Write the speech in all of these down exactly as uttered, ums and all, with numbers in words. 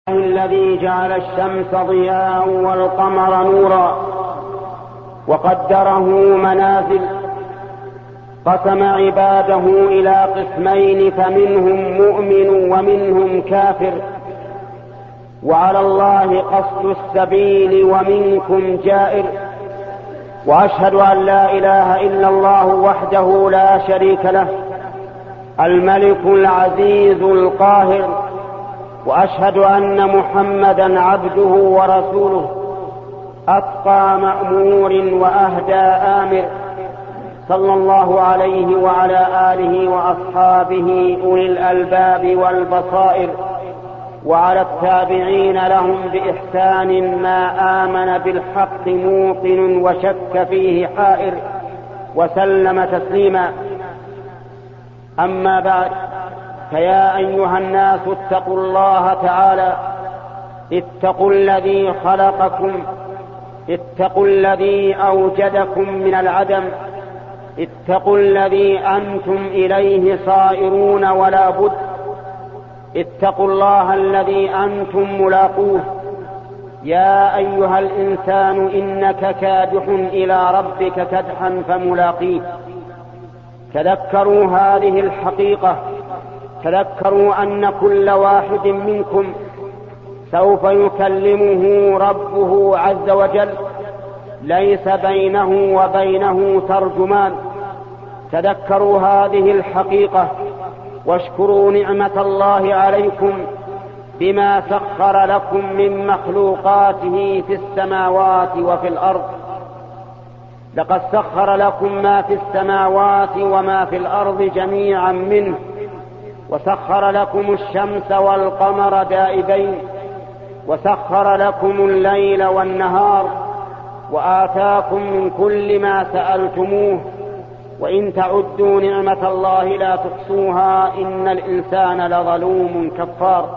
الذي جعل الشمس ضياء والقمر نورا وقدره منازل، قسم عباده إلى قسمين فمنهم مؤمن ومنهم كافر، وعلى الله قصد السبيل ومنكم جائر. وأشهد أن لا إله إلا الله وحده لا شريك له الملك العزيز القاهر، وأشهد أن محمدا عبده ورسوله أتقى مأمور وأهدى آمر، صلى الله عليه وعلى آله وأصحابه أولي الألباب والبصائر، وعلى التابعين لهم بإحسان ما آمن بالحق موقن وشك فيه حائر، وسلم تسليما. أما بعد، فيا أيها الناس اتقوا الله تعالى، اتقوا الذي خلقكم، اتقوا الذي أوجدكم من العدم، اتقوا الذي أنتم إليه صائرون ولا بد، اتقوا الله الذي أنتم ملاقوه. يا أيها الإنسان إنك كادح إلى ربك كدحا فملاقيه. تذكروا هذه الحقيقة، تذكروا أن كل واحد منكم سوف يكلمه ربه عز وجل، ليس بينه وبينه ترجمان. تذكروا هذه الحقيقة واشكروا نعمة الله عليكم بما سخر لكم من مخلوقاته في السماوات وفي الأرض. لقد سخر لكم ما في السماوات وما في الأرض جميعا منه، وسخر لكم الشمس والقمر دائبين، وسخر لكم الليل والنهار، وآتاكم من كل ما سألتموه، وإن تعدوا نعمة الله لا تحصوها إن الإنسان لظلوم كفار.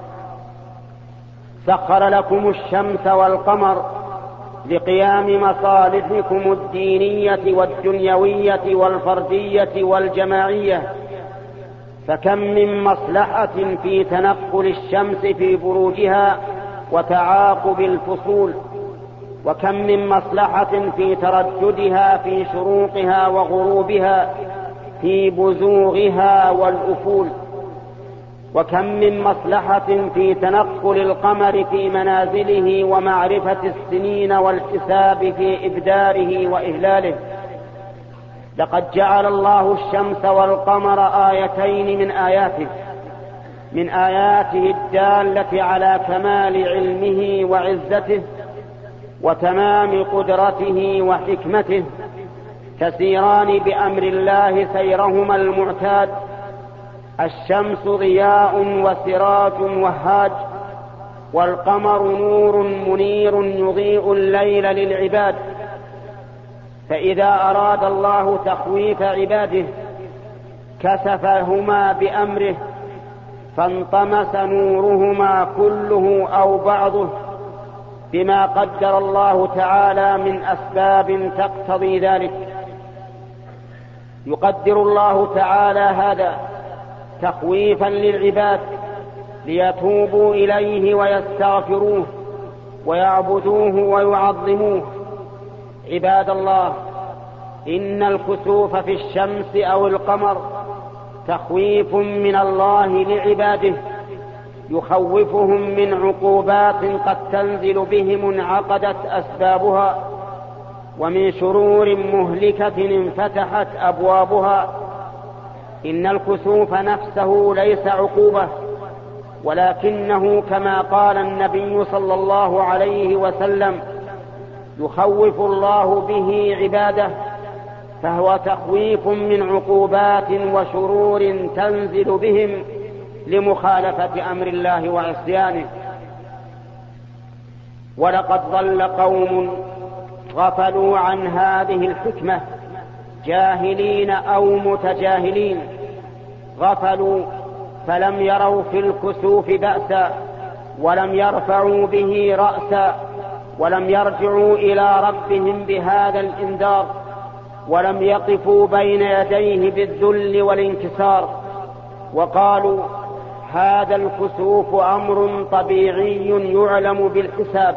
سخر لكم الشمس والقمر لقيام مصالحكم الدينية والدنيوية والفردية والجماعية، فكم من مصلحة في تنقل الشمس في بروجها وتعاقب الفصول، وكم من مصلحة في ترددها في شروقها وغروبها في بزوغها والأفول، وكم من مصلحة في تنقل القمر في منازله ومعرفة السنين والحساب في إبداره وإهلاله. لقد جعل الله الشمس والقمر آيتين من آياته من آياته الدالة على كمال علمه وعزته وتمام قدرته وحكمته، تسيران بأمر الله سيرهما المعتاد. الشمس ضياء وسراج وهاج، والقمر نور منير يضيء الليل للعباد. فإذا أراد الله تخويف عباده كسفهما بأمره، فانطمس نورهما كله أو بعضه بما قدر الله تعالى من أسباب تقتضي ذلك. يقدر الله تعالى هذا تخويفا للعباد ليتوبوا إليه ويستغفروه ويعبدوه ويعظموه. عباد الله، إن الكسوف في الشمس أو القمر تخويف من الله لعباده، يخوفهم من عقوبات قد تنزل بهم انعقدت أسبابها، ومن شرور مهلكة انفتحت أبوابها. إن الكسوف نفسه ليس عقوبة، ولكنه كما قال النبي صلى الله عليه وسلم يخوف الله به عباده، فهو تخويف من عقوبات وشرور تنزل بهم لمخالفة أمر الله وعصيانه. ولقد ضل قوم غفلوا عن هذه الحكمة جاهلين أو متجاهلين، غفلوا فلم يروا في الكسوف بأسا، ولم يرفعوا به رأسا، ولم يرجعوا إلى ربهم بهذا الإنذار، ولم يقفوا بين يديه بالذل والانكسار، وقالوا هذا الكسوف أمر طبيعي يعلم بالحساب،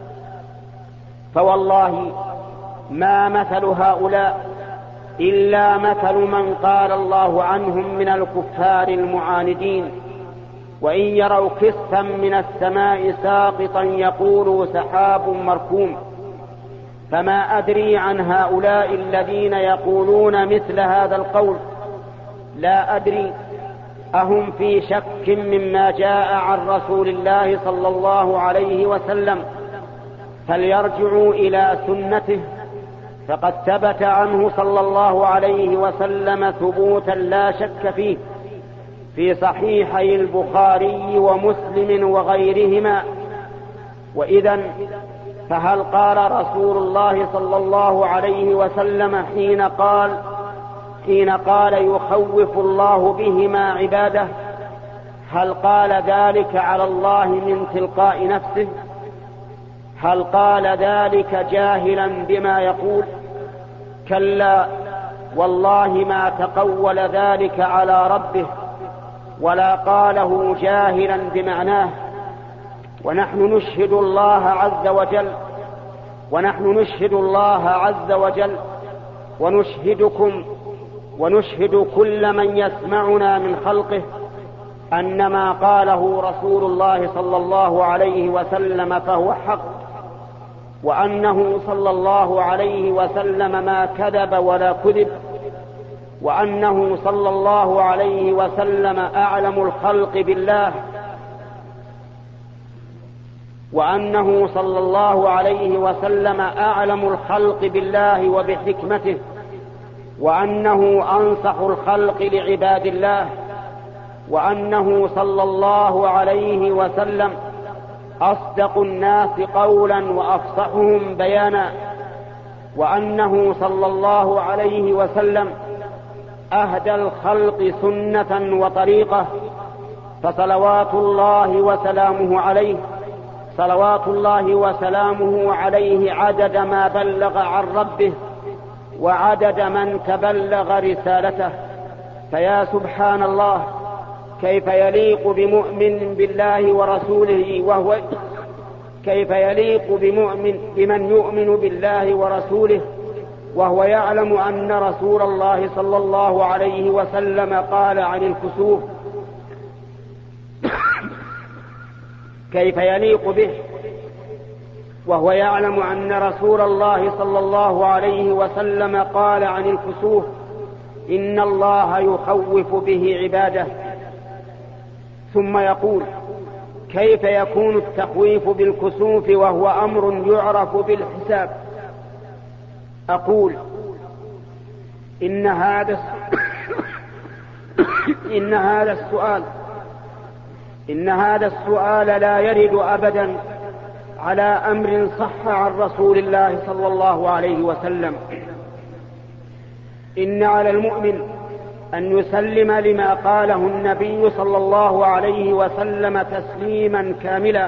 فوالله ما مثل هؤلاء إلا مثل من قال الله عنهم من الكفار المعاندين، وإن يروا كسفا من السماء ساقطا يقولوا سحاب مركوم. فما أدري عن هؤلاء الذين يقولون مثل هذا القول، لا أدري أهم في شك مما جاء عن رسول الله صلى الله عليه وسلم، فليرجعوا إلى سنته، فقد ثبت عنه صلى الله عليه وسلم ثبوتا لا شك فيه في صحيحي البخاري ومسلم وغيرهما. وإذن فهل قال رسول الله صلى الله عليه وسلم حين قال حين قال يخوف الله بهما عباده، هل قال ذلك على الله من تلقاء نفسه؟ هل قال ذلك جاهلا بما يقول؟ كلا والله ما تقول ذلك على ربه، ولا قاله جاهلا بمعناه. ونحن نشهد الله عز وجل ونحن نشهد الله عز وجل ونشهدكم ونشهد كل من يسمعنا من خلقه أن ما قاله رسول الله صلى الله عليه وسلم فهو حق، وأنه صلى الله عليه وسلم ما كذب ولا كذب، وأنه صلى الله عليه وسلم أعلم الخلق بالله، وأنه صلى الله عليه وسلم أعلم الخلق بالله وبحكمته، وأنه أنصح الخلق لعباد الله، وأنه صلى الله عليه وسلم أصدق الناس قولا وأفصحهم بيانا، وأنه صلى الله عليه وسلم أهدى الخلق سنة وطريقة. فصلوات الله وسلامه عليه صلوات الله وسلامه عليه عدد ما بلغ عن ربه وعدد من تبلغ رسالته. فيا سبحان الله، كيف يليق بمؤمن بالله ورسوله وهو كيف يليق بمؤمن بمن يؤمن بالله ورسوله وهو يعلم أن رسول الله صلى الله عليه وسلم قال عن الكسوف، كيف يليق به وهو يعلم أن رسول الله صلى الله عليه وسلم قال عن الكسوف إن الله يخوف به عباده. ثم يقول كيف يكون التخويف بالكسوف وهو أمر يعرف بالحساب؟ أقول إن هذا إن هذا السؤال إن هذا السؤال لا يرد أبدا على أمر صح عن رسول الله صلى الله عليه وسلم. إن على المؤمن أن يسلم لما قاله النبي صلى الله عليه وسلم تسليما كاملا،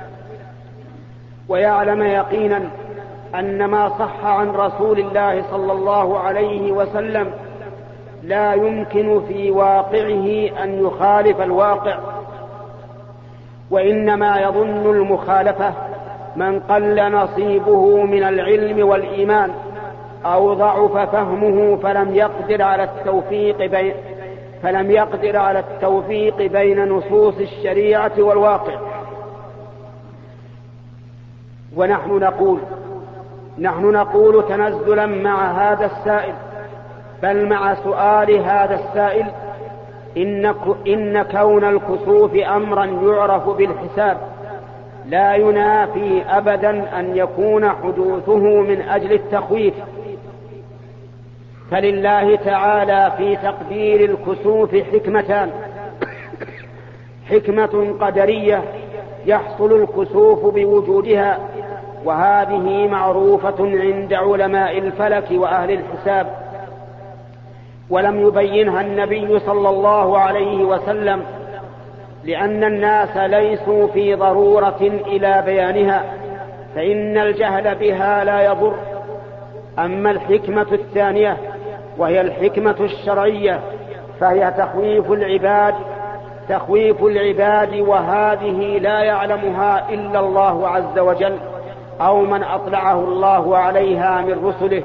ويعلم يقينا أن ما صح عن رسول الله صلى الله عليه وسلم لا يمكن في واقعه أن يخالف الواقع، وإنما يظن المخالفة من قل نصيبه من العلم والإيمان أو ضعف فهمه فلم يقدر على التوفيق بين فلم يقدر على التوفيق بين نصوص الشريعة والواقع. ونحن نقول نحن نقول تنزلا مع هذا السائل، بل مع سؤال هذا السائل، إن, إن كون الكسوف أمرا يعرف بالحساب لا ينافي أبدا أن يكون حدوثه من أجل التخويف. فلله تعالى في تقدير الكسوف حكمتان: حكمة قدرية يحصل الكسوف بوجودها، وهذه معروفة عند علماء الفلك وأهل الحساب، ولم يبينها النبي صلى الله عليه وسلم لأن الناس ليسوا في ضرورة إلى بيانها، فإن الجهل بها لا يضر. أما الحكمة الثانية وهي الحكمة الشرعية فهي تخويف العباد تخويف العباد، وهذه لا يعلمها إلا الله عز وجل أو من أطلعه الله عليها من رسله.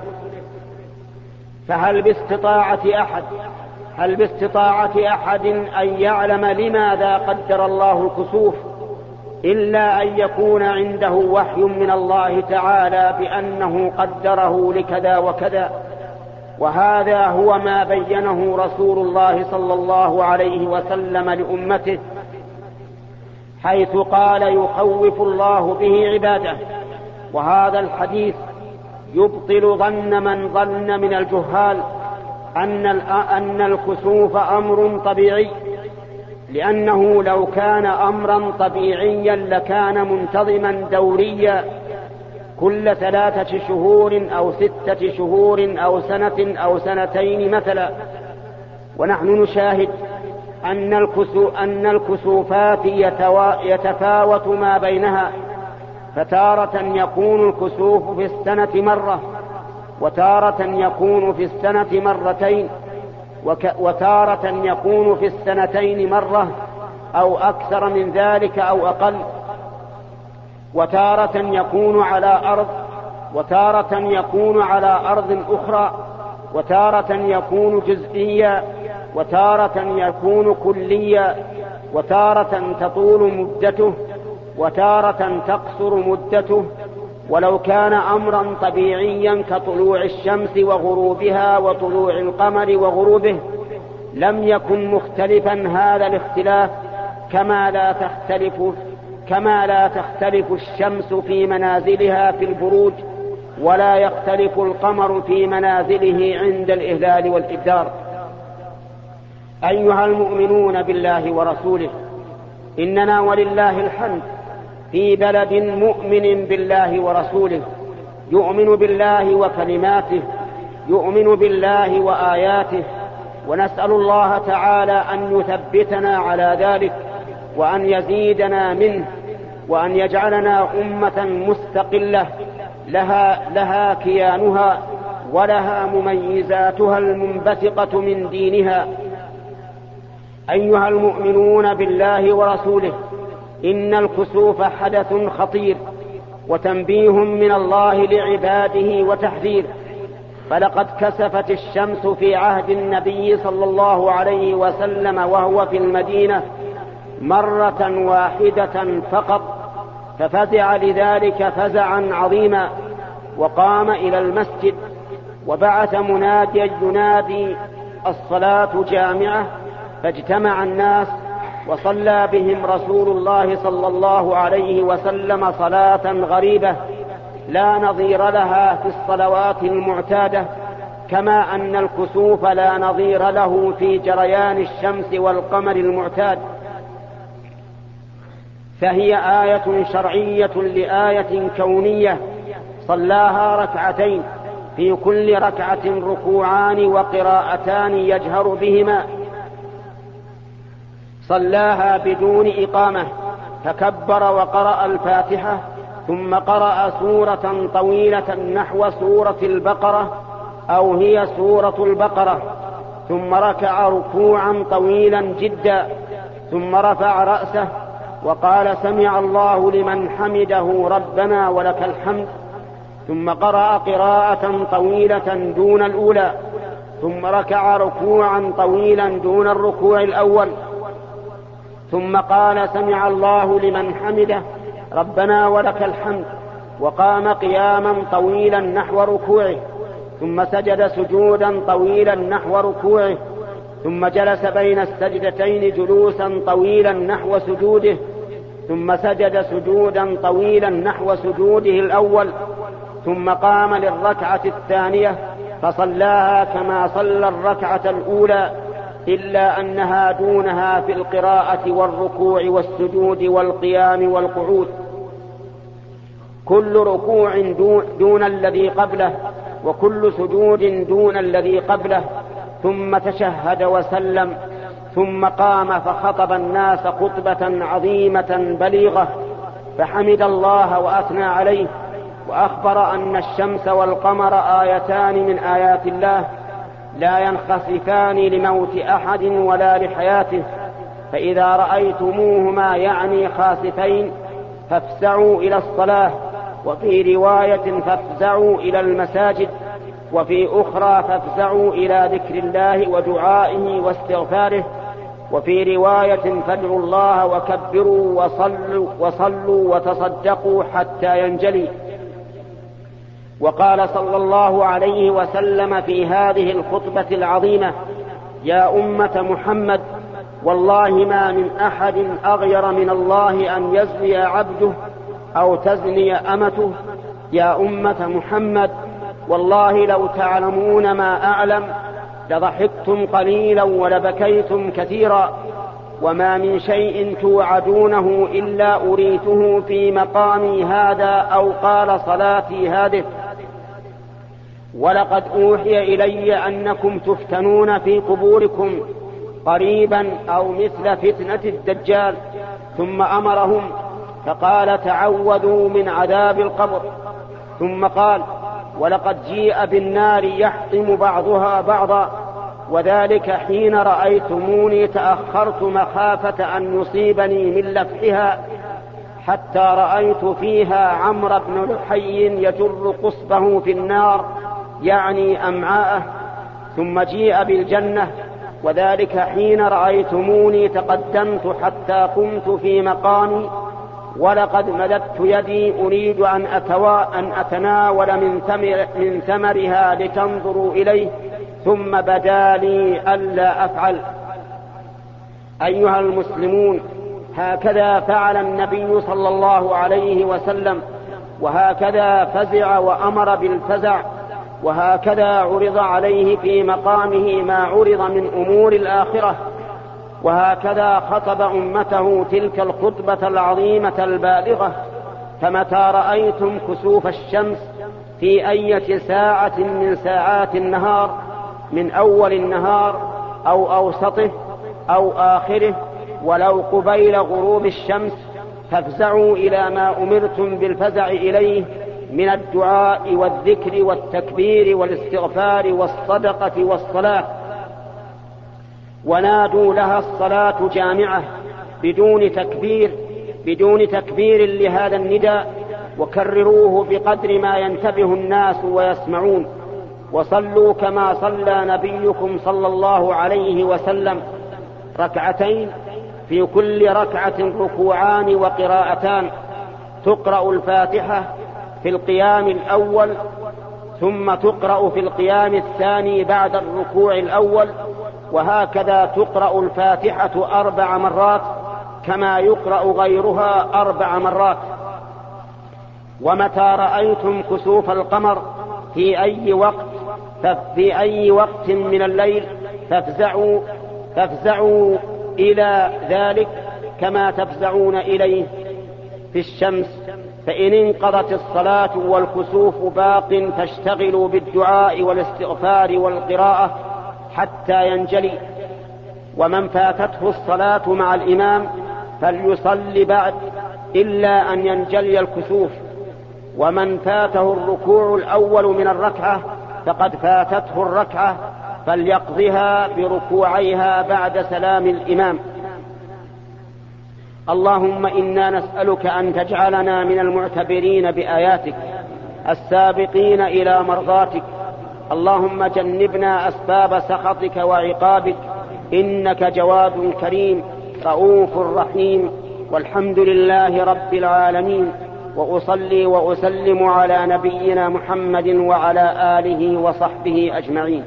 فهل باستطاعة أحد هل باستطاعة أحد أن يعلم لماذا قدر الله الكسوف إلا أن يكون عنده وحي من الله تعالى بأنه قدره لكذا وكذا؟ وهذا هو ما بينه رسول الله صلى الله عليه وسلم لأمته، حيث قال يخوف الله به عباده. وهذا الحديث يبطل ظن من ظن من الجهال أن أن الكسوف أمر طبيعي، لأنه لو كان أمرا طبيعيا لكان منتظما دوريا كل ثلاثة شهور أو ستة شهور أو سنة أو سنتين مثلا. ونحن نشاهد أن, الكسو أن الكسوفات يتفاوت ما بينها، فتارة يكون الكسوف في السنة مرة، وتارة يكون في السنة مرتين، وتارة يكون في السنتين مرة أو أكثر من ذلك أو أقل، وتارة يكون على أرض، وتارة يكون على أرض أخرى، وتارة يكون جزئيا، وتارة يكون كليا، وتارة تطول مدته، وتارة تقصر مدته. ولو كان أمرا طبيعيا كطلوع الشمس وغروبها وطلوع القمر وغروبه لم يكن مختلفا هذا الاختلاف، كما لا تختلف كما لا تختلف الشمس في منازلها في البروج، ولا يختلف القمر في منازله عند الإهلال والإبدار. أيها المؤمنون بالله ورسوله، إننا ولله الحمد في بلد مؤمن بالله ورسوله، يؤمن بالله وكلماته، يؤمن بالله وآياته، ونسأل الله تعالى أن يثبتنا على ذلك، وأن يزيدنا منه، وأن يجعلنا أمة مستقلة لها, لها كيانها ولها مميزاتها المنبثقة من دينها. أيها المؤمنون بالله ورسوله، إن الكسوف حدث خطير وتنبيه من الله لعباده وتحذير. فلقد كسفت الشمس في عهد النبي صلى الله عليه وسلم وهو في المدينة مرة واحدة فقط، ففزع لذلك فزعا عظيما، وقام إلى المسجد وبعث مناديا ينادي الصلاة جامعة، فاجتمع الناس وصلى بهم رسول الله صلى الله عليه وسلم صلاة غريبة لا نظير لها في الصلوات المعتادة، كما أن الكسوف لا نظير له في جريان الشمس والقمر المعتاد. فهي آية شرعية لآية كونية صلاها ركعتين، في كل ركعة ركوعان وقراءتان يجهر بهما. صلاها بدون إقامة، فكبر وقرأ الفاتحة، ثم قرأ سورة طويلة نحو سورة البقرة أو هي سورة البقرة، ثم ركع ركوعا طويلا جدا، ثم رفع رأسه وقال سمع الله لمن حمده ربنا ولك الحمد، ثم قرأ قراءة طويلة دون الأولى، ثم ركع ركوعا طويلا دون الركوع الأول، ثم قال سمع الله لمن حمده ربنا ولك الحمد، وقام قياما طويلا نحو ركوعه، ثم سجد سجودا طويلا نحو ركوعه، ثم جلس بين السجدتين جلوسا طويلا نحو سجوده، ثم سجد سجودا طويلا نحو سجوده الأول، ثم قام للركعة الثانية فصلاها كما صلى الركعة الأولى، إلا أنها دونها في القراءة والركوع والسجود والقيام والقعود، كل ركوع دون, دون الذي قبله، وكل سجود دون الذي قبله، ثم تشهد وسلم، ثم قام فخطب الناس خطبة عظيمة بليغة، فحمد الله وأثنى عليه، وأخبر أن الشمس والقمر آيتان من آيات الله لا ينخسفان لموت أحد ولا لحياته، فإذا رأيتموهما يعني خاسفين فافزعوا إلى الصلاة، وفي رواية فافزعوا إلى المساجد، وفي أخرى فافزعوا إلى ذكر الله ودعائه واستغفاره، وفي رواية فادعوا الله وكبروا وصلوا, وصلوا وتصدقوا حتى ينجلي. وقال صلى الله عليه وسلم في هذه الخطبة العظيمة: يا أمة محمد، والله ما من أحد أغير من الله أن يزني عبده أو تزني أمته. يا أمة محمد، والله لو تعلمون ما أعلم لضحكتم قليلا ولبكيتم كثيرا، وما من شيء توعدونه إلا أريته في مقامي هذا أو قال صلاتي هذه. ولقد أوحي إلي أنكم تفتنون في قبوركم قريبا أو مثل فتنة الدجال. ثم أمرهم فقال: تعوذوا من عذاب القبر. ثم قال: ولقد جيء بالنار يحطم بعضها بعضا، وذلك حين رأيتموني تأخرت مخافة أن يصيبني من لفحها، حتى رأيت فيها عمرو بن لحي يجر قصبه في النار يعني أمعاءه. ثم جيء بالجنة، وذلك حين رأيتموني تقدمت حتى قمت في مقامي، ولقد مددت يدي أريد أن, أن أتناول من, ثمر من ثمرها لتنظروا إليه، ثم بدا لي ألا أفعل. أيها المسلمون، هكذا فعل النبي صلى الله عليه وسلم، وهكذا فزع وأمر بالفزع، وهكذا عرض عليه في مقامه ما عرض من أمور الآخرة، وهكذا خطب أمته تلك الخطبة العظيمة البالغة. فمتى رأيتم كسوف الشمس في أي ساعة من ساعات النهار، من أول النهار أو أوسطه أو آخره، ولو قبيل غروب الشمس، فافزعوا إلى ما أمرتم بالفزع إليه من الدعاء والذكر والتكبير والاستغفار والصدقة والصلاة، ونادوا لها الصلاة جامعة بدون تكبير بدون تكبير لهذا النداء، وكرروه بقدر ما ينتبه الناس ويسمعون. وصلوا كما صلى نبيكم صلى الله عليه وسلم ركعتين، في كل ركعة ركوعان وقراءتان، تقرأ الفاتحة في القيام الأول، ثم تقرأ في القيام الثاني بعد الركوع الأول، وهكذا تقرأ الفاتحة أربع مرات كما يقرأ غيرها أربع مرات. ومتى رأيتم كسوف القمر في أي وقت في أي وقت من الليل فافزعوا فافزعوا إلى ذلك كما تفزعون إليه في الشمس، فإن انقضت الصلاة والكسوف باق فاشتغلوا بالدعاء والاستغفار والقراءة حتى ينجلي. ومن فاتته الصلاة مع الإمام فليصلي بعد إلا أن ينجلي الكسوف. ومن فاته الركوع الأول من الركعة فقد فاتته الركعة، فليقضها بركوعيها بعد سلام الإمام. اللهم إنا نسألك أن تجعلنا من المعتبرين بآياتك السابقين إلى مرضاتك. اللهم جنبنا أسباب سخطك وعقابك، إنك جواد كريم رؤوف رحيم. والحمد لله رب العالمين، وأصلي وأسلم على نبينا محمد وعلى آله وصحبه أجمعين.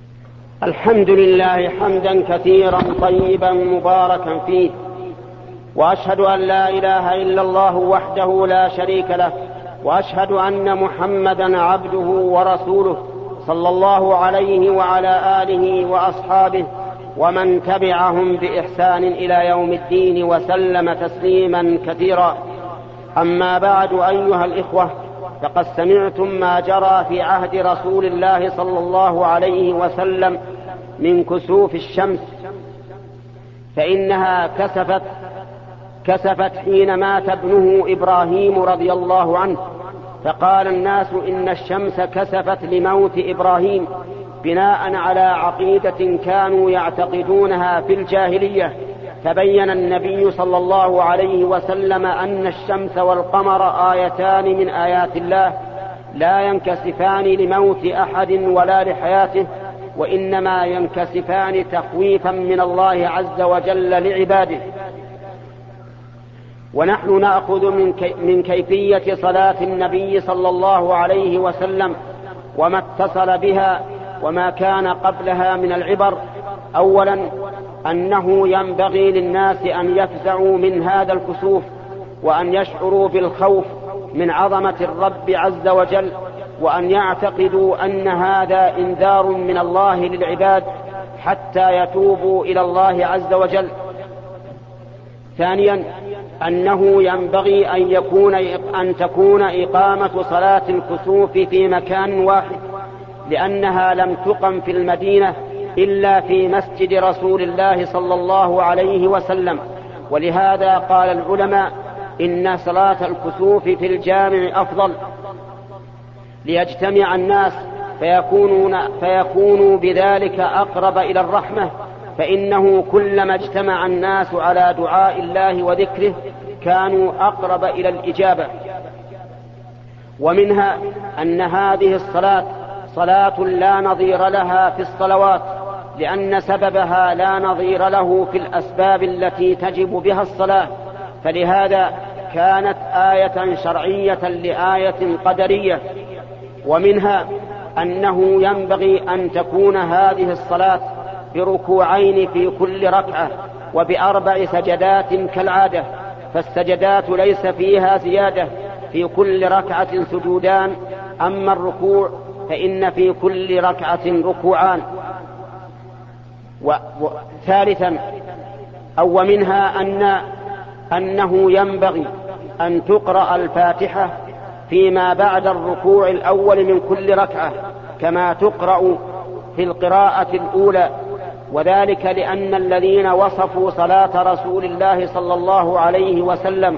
الحمد لله حمدا كثيرا طيبا مباركا فيه، وأشهد أن لا إله إلا الله وحده لا شريك له، وأشهد أن محمدا عبده ورسوله صلى الله عليه وعلى آله وأصحابه ومن تبعهم بإحسان إلى يوم الدين وسلم تسليما كثيرا. أما بعد، أيها الإخوة، فقد سمعتم ما جرى في عهد رسول الله صلى الله عليه وسلم من كسوف الشمس، فإنها كسفت كسفت حين مات ابنه إبراهيم رضي الله عنه، فقال الناس إن الشمس كسفت لموت إبراهيم بناء على عقيدة كانوا يعتقدونها في الجاهلية. فبين النبي صلى الله عليه وسلم أن الشمس والقمر آيتان من آيات الله لا ينكسفان لموت أحد ولا لحياته، وإنما ينكسفان تخويفا من الله عز وجل لعباده. ونحن نأخذ من, كي من كيفية صلاة النبي صلى الله عليه وسلم وما اتصل بها وما كان قبلها من العبر. أولا، أنه ينبغي للناس أن يفزعوا من هذا الكسوف، وأن يشعروا بالخوف من عظمة الرب عز وجل، وأن يعتقدوا أن هذا إنذار من الله للعباد حتى يتوبوا إلى الله عز وجل. ثانيا، أنه ينبغي أن, يكون أن تكون إقامة صلاة الكسوف في مكان واحد، لأنها لم تقم في المدينة إلا في مسجد رسول الله صلى الله عليه وسلم. ولهذا قال العلماء إن صلاة الكسوف في الجامع أفضل، ليجتمع الناس فيكونون, فيكونوا بذلك أقرب إلى الرحمة، فإنه كلما اجتمع الناس على دعاء الله وذكره كانوا أقرب إلى الإجابة. ومنها أن هذه الصلاة صلاة لا نظير لها في الصلوات، لأن سببها لا نظير له في الأسباب التي تجب بها الصلاة، فلهذا كانت آية شرعية لآية قدرية. ومنها أنه ينبغي أن تكون هذه الصلاة بركوعين في كل ركعة وبأربع سجدات كالعادة، فالسجدات ليس فيها زيادة، في كل ركعة سجودان، أما الركوع فإن في كل ركعة ركوعان. وثالثا، أو منها أن أنه ينبغي أن تقرأ الفاتحة فيما بعد الركوع الأول من كل ركعة كما تقرأ في القراءة الأولى، وذلك لأن الذين وصفوا صلاة رسول الله صلى الله عليه وسلم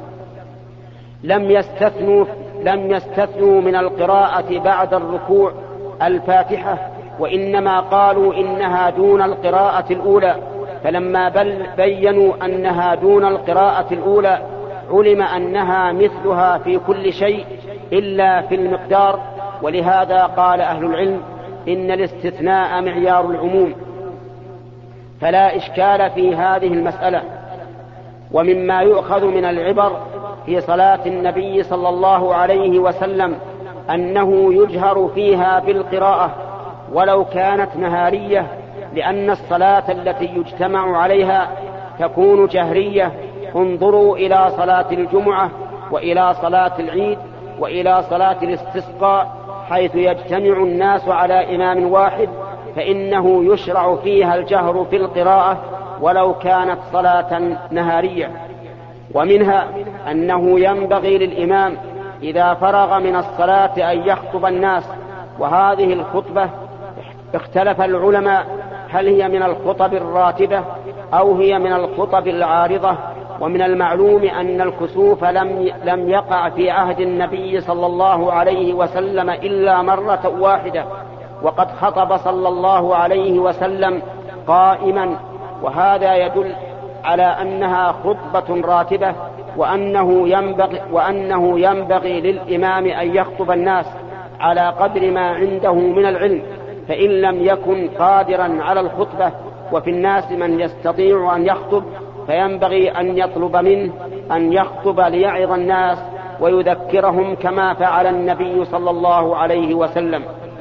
لم يستثنوا لم يستثنوا من القراءة بعد الركوع الفاتحة، وإنما قالوا إنها دون القراءة الأولى، فلما بينوا أنها دون القراءة الأولى علم أنها مثلها في كل شيء إلا في المقدار. ولهذا قال أهل العلم إن الاستثناء معيار العموم، فلا إشكال في هذه المسألة. ومما يؤخذ من العبر في صلاة النبي صلى الله عليه وسلم أنه يجهر فيها بالقراءة ولو كانت نهارية، لأن الصلاة التي يجتمع عليها تكون جهرية. انظروا إلى صلاة الجمعة وإلى صلاة العيد وإلى صلاة الاستسقاء، حيث يجتمع الناس على إمام واحد، فإنه يشرع فيها الجهر في القراءة ولو كانت صلاة نهارية. ومنها أنه ينبغي للإمام إذا فرغ من الصلاة أن يخطب الناس، وهذه الخطبة اختلف العلماء هل هي من الخطب الراتبة أو هي من الخطب العارضة. ومن المعلوم أن الكسوف لم لم يقع في عهد النبي صلى الله عليه وسلم إلا مرة واحدة، وقد خطب صلى الله عليه وسلم قائما، وهذا يدل على أنها خطبة راتبة، وأنه ينبغي, وأنه ينبغي للإمام أن يخطب الناس على قدر ما عنده من العلم، فإن لم يكن قادرا على الخطبة وفي الناس من يستطيع أن يخطب فينبغي أن يطلب منه أن يخطب ليعظ الناس ويذكرهم كما فعل النبي صلى الله عليه وسلم.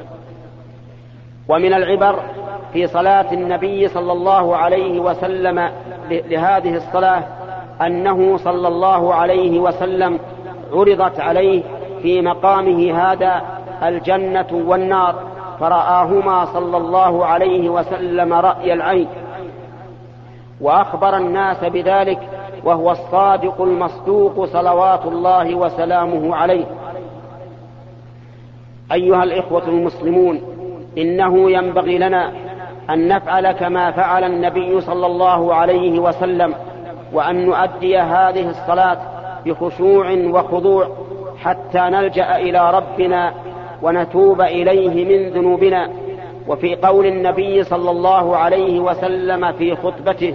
ومن العبر في صلاة النبي صلى الله عليه وسلم لهذه الصلاة أنه صلى الله عليه وسلم عرضت عليه في مقامه هذا الجنة والنار، فرآهما صلى الله عليه وسلم رأي العين، وأخبر الناس بذلك، وهو الصادق المصدوق صلوات الله وسلامه عليه. أيها الإخوة المسلمون، إنه ينبغي لنا أن نفعل كما فعل النبي صلى الله عليه وسلم، وأن نؤدي هذه الصلاة بخشوع وخضوع حتى نلجأ إلى ربنا ونتوب إليه من ذنوبنا. وفي قول النبي صلى الله عليه وسلم في خطبته: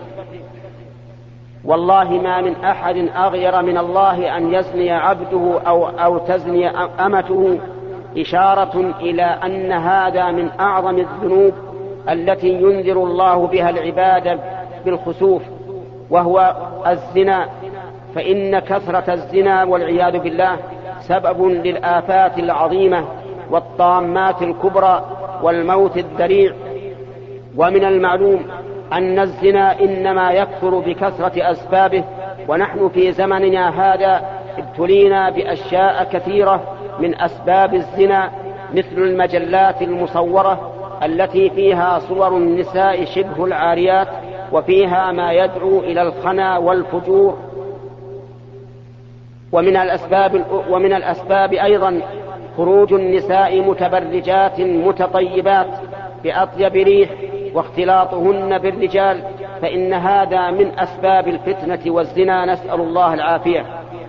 والله ما من أحد أغير من الله أن يزني عبده أو, أو تزني أمته، إشارة إلى أن هذا من أعظم الذنوب التي ينذر الله بها العباد بالخسوف، وهو الزنا. فإن كثرة الزنا والعياذ بالله سبب للآفات العظيمة والطامات الكبرى والموت الذريع. ومن المعلوم أن الزنا إنما يكثر بكثرة أسبابه، ونحن في زمننا هذا ابتلينا بأشياء كثيرة من أسباب الزنا، مثل المجلات المصورة التي فيها صور النساء شبه العاريات، وفيها ما يدعو إلى الخنا والفجور. ومن الأسباب, ومن الأسباب أيضا خروج النساء متبرجات متطيبات بأطيب ريح واختلاطهن بالرجال، فإن هذا من أسباب الفتنة والزنا، نسأل الله العافية.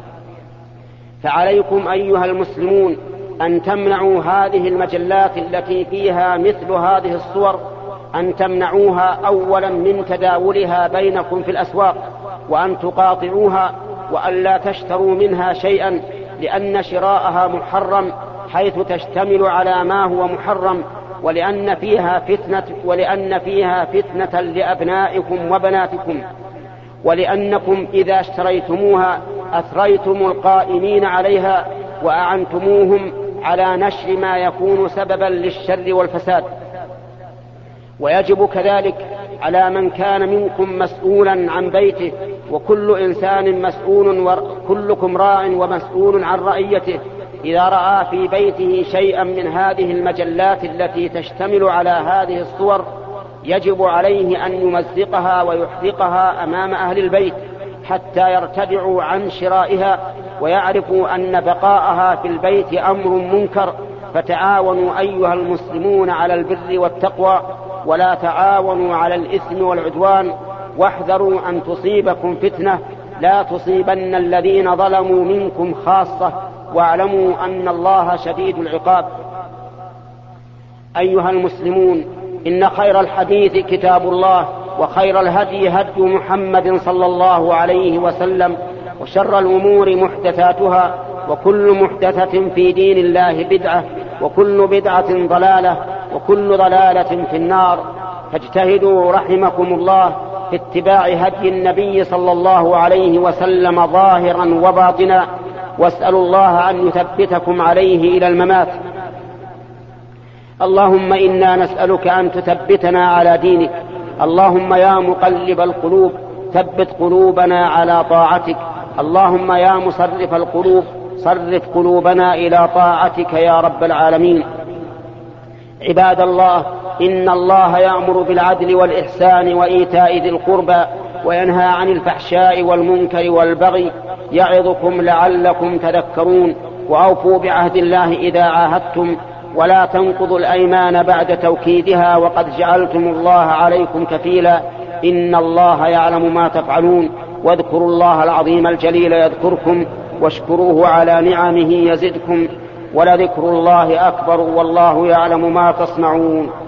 فعليكم أيها المسلمون أن تمنعوا هذه المجلات التي فيها مثل هذه الصور، أن تمنعوها أولا من تداولها بينكم في الأسواق، وأن تقاطعوها، وأن لا تشتروا منها شيئا، لأن شراءها محرم حيث تشتمل على ما هو محرم، ولأن فيها فتنة ولأن فيها فتنة لأبنائكم وبناتكم، ولأنكم إذا اشتريتموها أثريتم القائمين عليها وأعنتموهم على نشر ما يكون سببا للشر والفساد. ويجب كذلك على من كان منكم مسؤولا عن بيته، وكل إنسان مسؤول وكلكم راع ومسؤول عن رعيته، إذا رأى في بيته شيئا من هذه المجلات التي تشتمل على هذه الصور، يجب عليه أن يمزقها ويحرقها أمام أهل البيت حتى يرتدعوا عن شرائها ويعرفوا أن بقاءها في البيت أمر منكر. فتعاونوا أيها المسلمون على البر والتقوى، ولا تعاونوا على الإثم والعدوان، واحذروا أن تصيبكم فتنة لا تصيبن الذين ظلموا منكم خاصة، واعلموا أن الله شديد العقاب. أيها المسلمون، إن خير الحديث كتاب الله، وخير الهدي هدي محمد صلى الله عليه وسلم، وشر الأمور محدثاتها، وكل محدثة في دين الله بدعة، وكل بدعة ضلالة، وكل ضلالة في النار. فاجتهدوا رحمكم الله في اتباع هدي النبي صلى الله عليه وسلم ظاهرا وباطنا، واسألوا الله أن يثبتكم عليه إلى الممات. اللهم إنا نسألك أن تثبتنا على دينك. اللهم يا مقلب القلوب ثبت قلوبنا على طاعتك. اللهم يا مصرف القلوب صرف قلوبنا إلى طاعتك يا رب العالمين. عباد الله، إن الله يأمر بالعدل والإحسان وإيتاء ذي القربى، وينهى عن الفحشاء والمنكر والبغي، يعظكم لعلكم تذكرون. وأوفوا بعهد الله إذا عاهدتم، ولا تنقضوا الأيمان بعد توكيدها، وقد جعلتم الله عليكم كفيلا، إن الله يعلم ما تفعلون. واذكروا الله العظيم الجليل يذكركم، واشكروه على نعمه يزدكم، ولذكر الله أكبر، والله يعلم ما تصنعون.